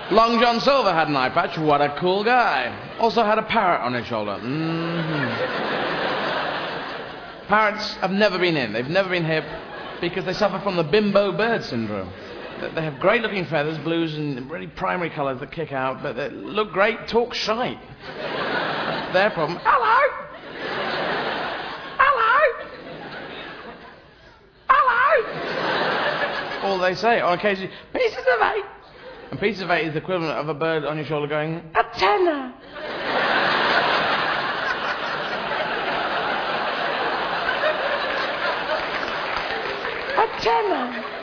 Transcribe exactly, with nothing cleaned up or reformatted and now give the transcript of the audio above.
Long John Silver had an eye patch. What a cool guy. Also had a parrot on his shoulder. Mm-hmm. Parrots have never been in. They've never been hip because they suffer from the bimbo bird syndrome. They have great-looking feathers, blues and really primary colours that kick out, but they look great, talk shite. That's their problem. Hello! Hello! Hello! All they say. On occasion, pieces of eight. And pieces of eight is the equivalent of a bird on your shoulder going, a tenner. A tenner.